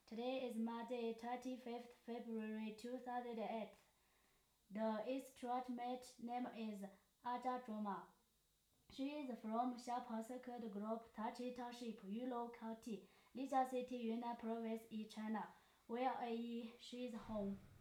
Today is Monday, 25th February 2008. The instructmate name is Aja Joma. She is from Xiapo Circuit Group, Tachi Township, Yulou County, Lijiang City, Yunnan Province in China. Where she is home.